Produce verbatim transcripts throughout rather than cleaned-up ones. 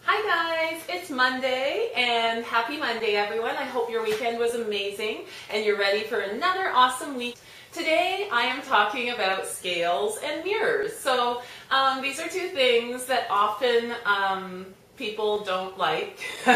Hi guys, it's Monday and happy Monday everyone. I hope your weekend was amazing and you're ready for another awesome week. Today I am talking about scales and mirrors. So um, these are two things that often um, people don't like and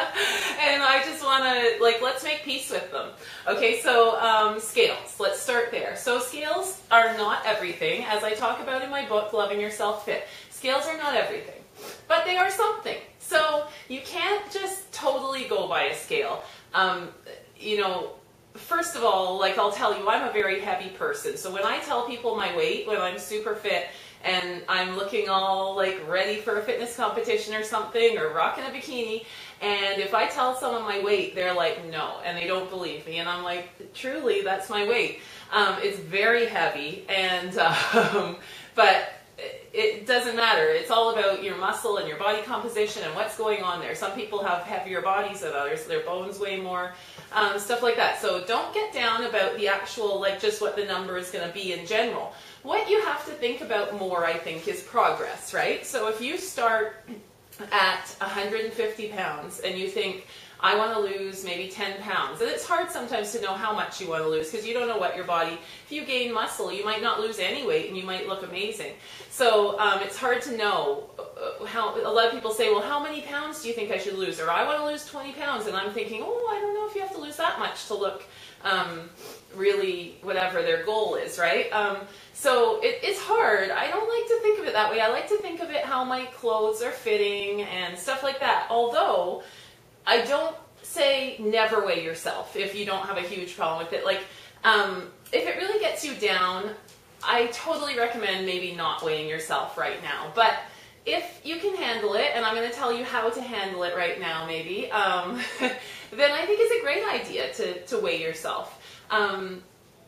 I just want to, like, let's make peace with them. Okay, so um, scales, let's start there. So scales are not everything, as I talk about in my book, Loving Yourself Fit. Scales are not everything, but they are something. So you can't just totally go by a scale. Um, you know, first of all, like I'll tell you, I'm a very heavy person. So when I tell people my weight, when I'm super fit and I'm looking all like ready for a fitness competition or something, or rocking a bikini, and if I tell someone my weight, they're like, no, and they don't believe me. And I'm like, truly, that's my weight. Um, it's very heavy, and um, but it doesn't matter. It's all about your muscle and your body composition and what's going on there. Some people have heavier bodies than others. Their bones weigh more, um, stuff like that. So don't get down about the actual, like just what the number is going to be in general. What you have to think about more, I think, is progress, right? So if you start at one hundred fifty pounds and you think, I want to lose maybe ten pounds. And it's hard sometimes to know how much you want to lose because you don't know what your body, if you gain muscle, you might not lose any weight and you might look amazing. So um, it's hard to know how, a lot of people say, well, how many pounds do you think I should lose? Or I want to lose twenty pounds. And I'm thinking, oh, I don't know if you have to lose that much to look um, really whatever their goal is, right? Um, so it, it's hard. I don't like to think of it that way. I like to think of it how my clothes are fitting and stuff like that. Although I don't say never weigh yourself if you don't have a huge problem with it. Like, um, if it really gets you down, I totally recommend maybe not weighing yourself right now. But if you can handle it, and I'm going to tell you how to handle it right now maybe, um, then I think it's a great idea to, to weigh yourself. Um,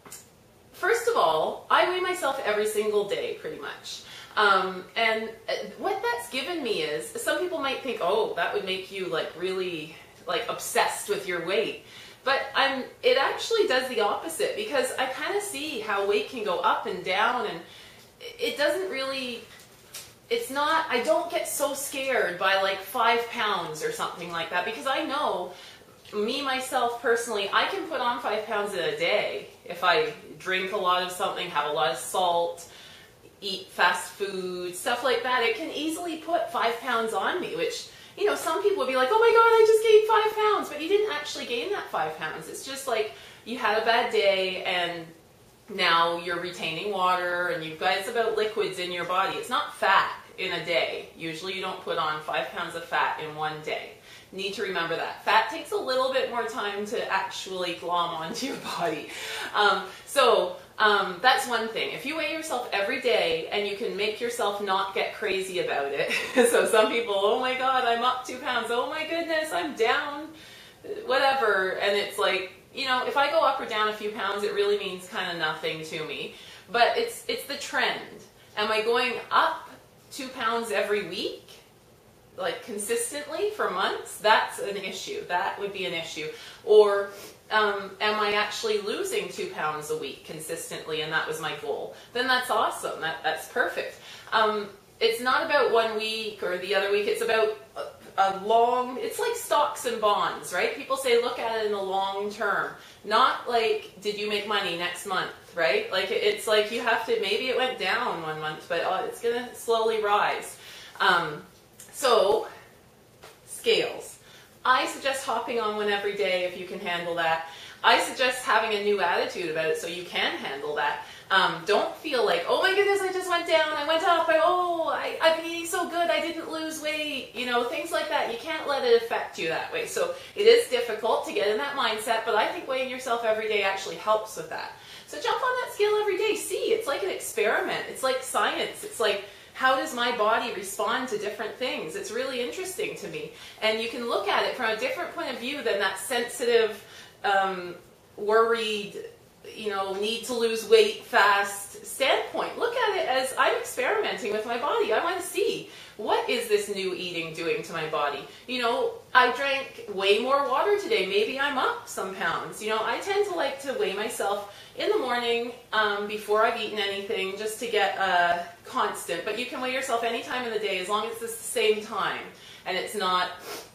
first of all, I weigh myself every single day pretty much. Um, and what that's given me is, some people might think, oh, that would make you like really like obsessed with your weight. But I'm, it actually does the opposite, because I kind of see how weight can go up and down, and it doesn't really, it's not, I don't get so scared by like five pounds or something like that, because I know, me, myself, personally, I can put on five pounds in a day if I drink a lot of something, have a lot of salt, eat fast food, stuff like that. It can easily put five pounds on me, which, you know, some people would be like, oh my God, I just gained five pounds, but you didn't actually gain that five pounds. It's just like you had a bad day and now you're retaining water and you've got, it's about liquids in your body. It's not fat in a day. Usually you don't put on five pounds of fat in one day. Need to remember that. Fat takes a little bit more time to actually glom onto your body. Um, so um, that's one thing. If you weigh yourself every day and you can make yourself not get crazy about it. So some people, oh my God, I'm up two pounds. Oh my goodness, I'm down, whatever. And it's like, you know, if I go up or down a few pounds, it really means kind of nothing to me. But it's, it's the trend. Am I going up two pounds every week? Like consistently for months? That's an issue. That would be an issue. Or um, am I actually losing two pounds a week consistently, and that was my goal? Then that's awesome. That, that's perfect. Um, it's not about one week or the other week. It's about a, a long, it's like stocks and bonds, right? People say look at it in the long term. Not like, did you make money next month, right? Like it's like you have to, maybe it went down one month, but oh, it's going to slowly rise. Um, So, scales. I suggest hopping on one every day if you can handle that. I suggest having a new attitude about it so you can handle that. Um, don't feel like, oh my goodness, I just went down, I went up, I, oh, I, I've been eating so good, I didn't lose weight, you know, things like that. You can't let it affect you that way. So it is difficult to get in that mindset, but I think weighing yourself every day actually helps with that. So jump on that scale every day. See, it's like an experiment. It's like science. It's like, how does my body respond to different things? It's really interesting to me. And you can look at it from a different point of view than that sensitive, um, worried, you know, need to lose weight fast standpoint. Look at it as I'm experimenting with my body. I want to see what is this new eating doing to my body? You know, I drank way more water today. Maybe I'm up some pounds. You know, I tend to like to weigh myself in the morning um, before I've eaten anything, just to get a constant. But you can weigh yourself any time of the day as long as it's the same time and it's not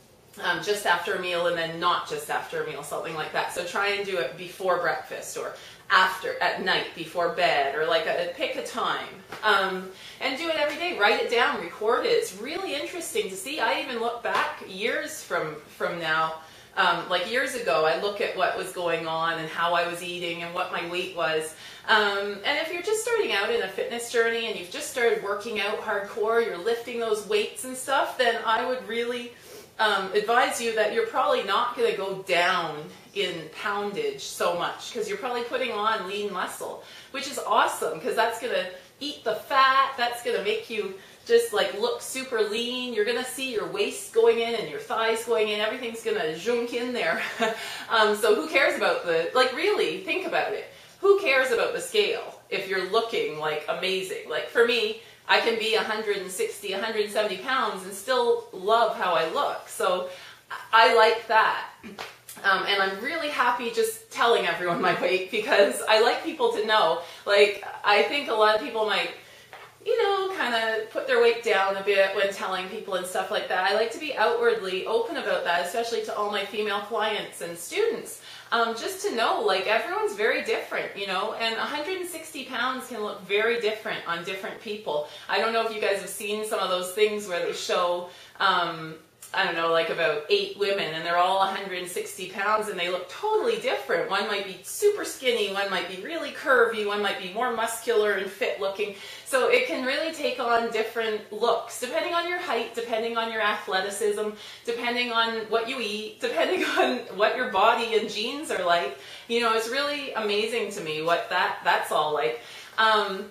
um, just after a meal and then not just after a meal, something like that. So try and do it before breakfast or after, at night, before bed, or like a, pick a time. Um, and do it every day. Write it down, record it. It's really interesting to see. I even look back years from, from now, um, like years ago, I look at what was going on and how I was eating and what my weight was. Um, and if you're just starting out in a fitness journey and you've just started working out hardcore, you're lifting those weights and stuff, then I would really um, advise you that you're probably not going to go down in poundage so much, because you're probably putting on lean muscle, which is awesome, because that's going to eat the fat, that's going to make you just like look super lean. You're going to see your waist going in and your thighs going in, everything's going to zhunk in there. um, so who cares about the, like really, think about it. Who cares about the scale if you're looking like amazing? Like for me, I can be one hundred sixty, one hundred seventy pounds and still love how I look. So I like that. Um, and I'm really happy just telling everyone my weight, because I like people to know. Like, I think a lot of people might, you know, kind of put their weight down a bit when telling people and stuff like that. I like to be outwardly open about that, especially to all my female clients and students. Um, just to know, like, everyone's very different, you know, and one hundred sixty pounds can look very different on different people. I don't know if you guys have seen some of those things where they show, um, I don't know, like about eight women and they're all one hundred sixty pounds and they look totally different. One might be super skinny, one might be really curvy, one might be more muscular and fit looking. So it can really take on different looks depending on your height, depending on your athleticism, depending on what you eat, depending on what your body and genes are like. You know, it's really amazing to me what that that's all like. Um,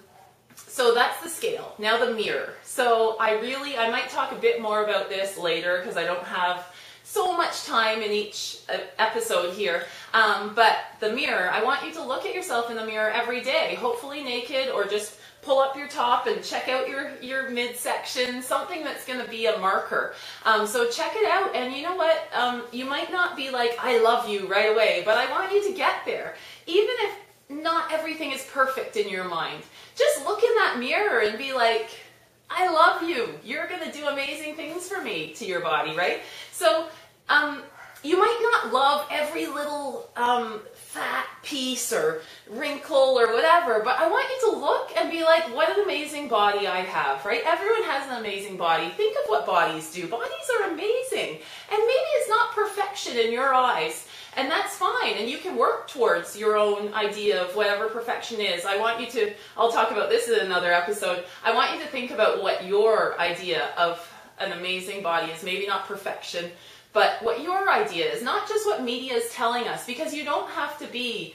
So that's the scale. Now the mirror. So I really, I might talk a bit more about this later because I don't have so much time in each episode here. Um, but the mirror, I want you to look at yourself in the mirror every day, hopefully naked, or just pull up your top and check out your, your midsection, something that's going to be a marker. Um, so check it out, and you know what? Um, you might not be like, I love you right away, but I want you to get there. Even if not everything is perfect in your mind, just look in that mirror and be like, I love you. You're going to do amazing things for me, to your body, right? So um, you might not love every little um, fat piece or wrinkle or whatever, but I want you to look and be like, what an amazing body I have, right? Everyone has an amazing body. Think of what bodies do. Bodies are amazing. And maybe it's not perfection in your eyes, and that's fine, and you can work towards your own idea of whatever perfection is. I want you to, I'll talk about this in another episode, I want you to think about what your idea of an amazing body is. Maybe not perfection, but what your idea is, not just what media is telling us, because you don't have to be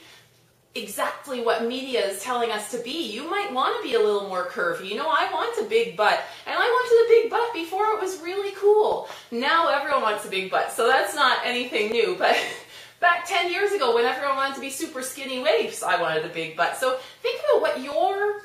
exactly what media is telling us to be. You might want to be a little more curvy. You know, I want a big butt, and I wanted a big butt before it was really cool. Now everyone wants a big butt, so that's not anything new, but back ten years ago, when everyone wanted to be super skinny waifs, I wanted a big butt. So think about what your,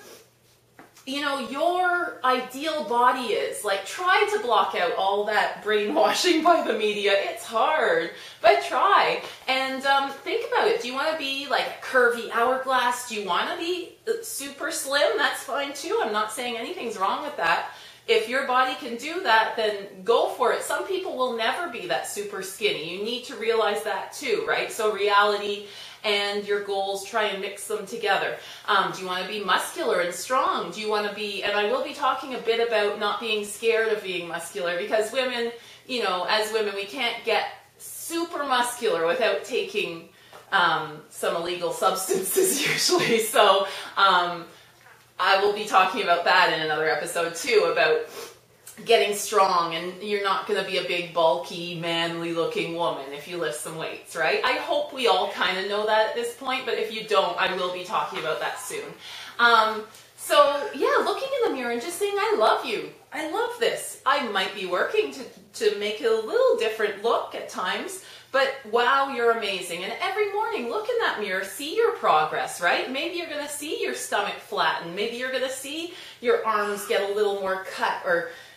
you know, your ideal body is. Like, try to block out all that brainwashing by the media. It's hard, but try. And um, think about it. Do you want to be like a curvy hourglass? Do you want to be super slim? That's fine too. I'm not saying anything's wrong with that. If your body can do that, then go for it. Some people will never be that super skinny. You need to realize that too, right? So reality and your goals, try and mix them together. Um, do you want to be muscular and strong? Do you want to be, and I will be talking a bit about not being scared of being muscular, because women, you know, as women, we can't get super muscular without taking um, some illegal substances usually. So, um, I will be talking about that in another episode too, about getting strong, and you're not going to be a big, bulky, manly looking woman if you lift some weights, right? I hope we all kind of know that at this point, but if you don't, I will be talking about that soon. Um, so yeah, looking in the mirror and just saying, I love you. I love this. I might be working to, to make it a little different look at times, but wow, you're amazing. And every morning, look in that mirror, see your progress, right? Maybe you're going to see your stomach flatten. Maybe you're going to see your arms get a little more cut, or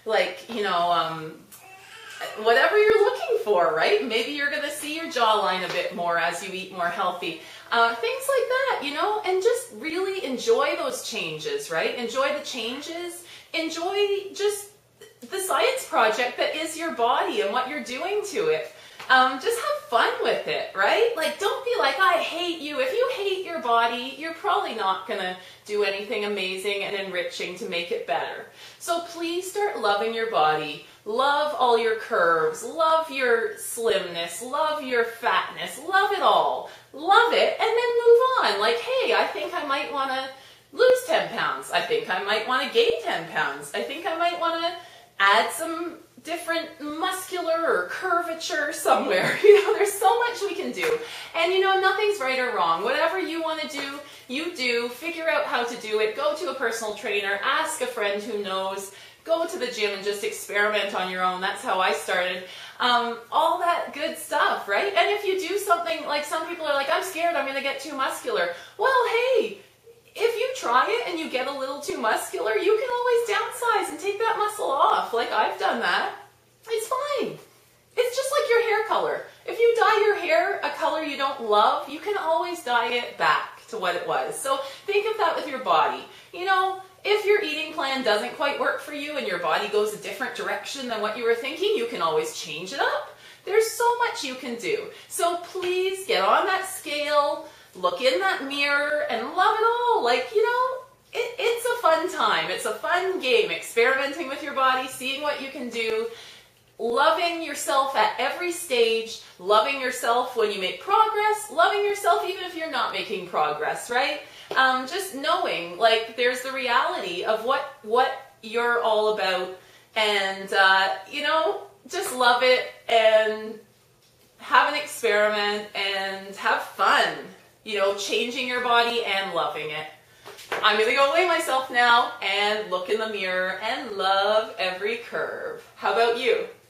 like, you know, um, whatever you're looking for, right? Maybe you're going to see your jawline a bit more as you eat more healthy. Uh, things like that, you know, and just really enjoy those changes, right? Enjoy the changes. Enjoy just the science project that is your body and what you're doing to it. Um, just have fun with it, right? Like, don't be like, I hate you. If you hate your body, you're probably not going to do anything amazing and enriching to make it better. So please start loving your body. Love all your curves. Love your slimness. Love your fatness. Love it all. Love it, and then move on. Like, hey, I think I might want to lose ten pounds. I think I might want to gain ten pounds. I think I might want to add some different muscular or curvature somewhere. You know, there's so much we can do. And you know, nothing's right or wrong. Whatever you want to do, you do. Figure out how to do it. Go to a personal trainer. Ask a friend who knows. Go to the gym and just experiment on your own. That's how I started. Um, all that good stuff, right? And if you do something, like some people are like, I'm scared I'm going to get too muscular. Well, hey, if you try it and you get a little too muscular, you can always downsize and take that muscle off. Like, I've done that. It's fine. It's just like your hair color. If you dye your hair a color you don't love, you can always dye it back to what it was. So think of that with your body. You know, if your eating plan doesn't quite work for you and your body goes a different direction than what you were thinking, you can always change it up. There's so much you can do. So please get on that scale, look in that mirror, and love it all. Like, you know, it, it's a fun time. It's a fun game, experimenting with your body, seeing what you can do, loving yourself at every stage, loving yourself when you make progress, loving yourself even if you're not making progress, right? Um, just knowing, like, there's the reality of what, what you're all about, and, uh, you know, just love it and have an experiment and have fun, you know, changing your body and loving it. I'm going to go weigh myself now and look in the mirror and love every curve. How about you?